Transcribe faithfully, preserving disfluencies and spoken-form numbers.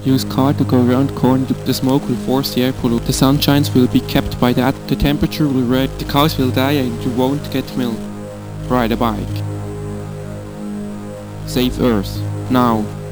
Use car to go around corner. The smoke will force the air pollution. The sunshines will be kept by that. The temperature will rise. The cows will die and you won't get milk. Ride a bike. Save Earth. Now.